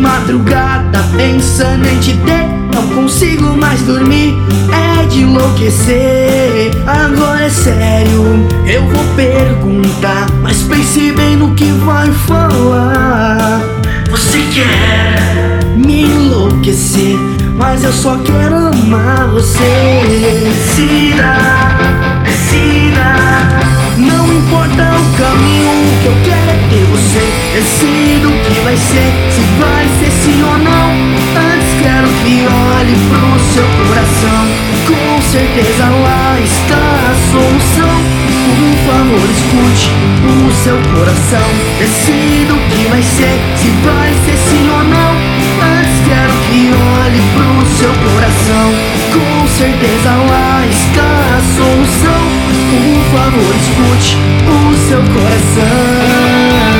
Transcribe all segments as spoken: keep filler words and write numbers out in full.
madrugada pensando em te ter. Não consigo mais dormir, é de enlouquecer. Agora é sério, eu vou perguntar, mas pense bem no que vai falar. Você quer me enlouquecer, mas eu só quero amar você. Decida, decida. Não importa o caminho, o que eu quero é ter você. Decida o que vai ser, se vai ser sim ou não. Antes quero que olhe pro seu coração. Com certeza lá está a solução. Por favor, escute o seu coração. Decida o que vai ser, se vai ser sim ou não. Antes quero que olhe pro seu coração. Com certeza lá está a solução. Por favor, escute o seu coração.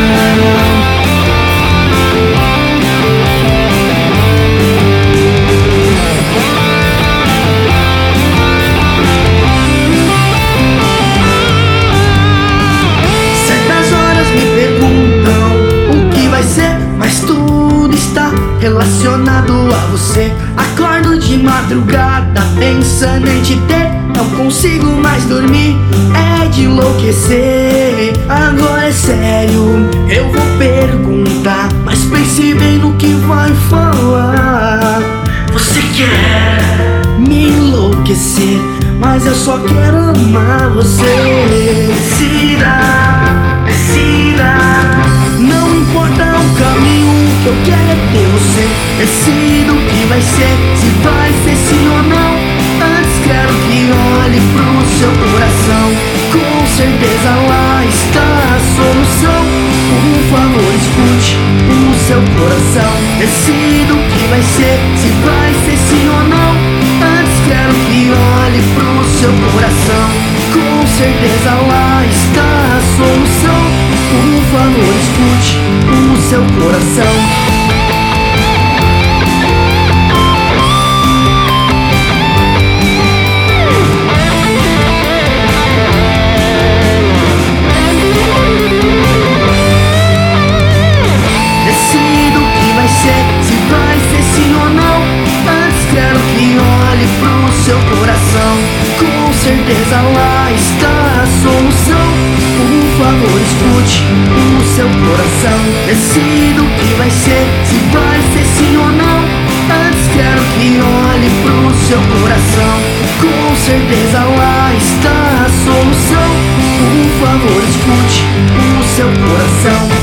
Relacionado a você, acordo de madrugada pensando em te ter. Não consigo mais dormir, é de enlouquecer. Agora é sério, eu vou perguntar, mas pense bem no que vai falar. Você quer me enlouquecer, mas eu só quero amar você. Decida, decida. Não importa o caminho, o que eu quero é ter você. Decida o que vai ser, se vai ser sim ou não. Antes quero que olhe pro seu coração. Com certeza lá está a solução. Por favor, escute o seu coração. Decida o que vai ser, se vai ser sim ou não. Antes quero que olhe pro seu coração. Com certeza lá está a solução. Por favor, escute o seu coração. Decida o que vai ser, se vai ser sim ou não. Antes quero que olhe pro seu coração. Com certeza lá está a solução. Por favor, escute o seu coração. Decida o que vai ser, se vai ser sim ou não. Antes quero que olhe pro seu coração. Com certeza lá está a solução. Por favor, escute o seu coração.